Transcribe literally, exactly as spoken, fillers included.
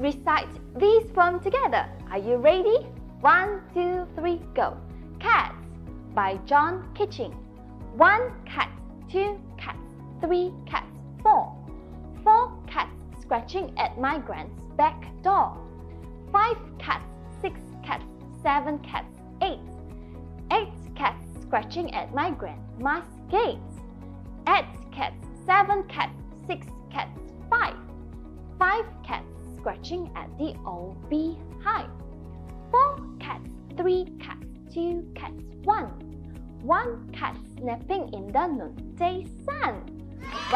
recite these poems together. Are you ready? One, two, three, go. Cats by John Kitching. One cat, two cats, three cats, four. Four cats scratching at my grand's back door. Five cats, six cats, seven cats, eight. Eight cats scratching at my grandma's gate. Eight cats, seven cats, six cats, five. Five cats scratching at the old beehive. Four cats, three cats, two cats, one. One cat napping in the noonday sun.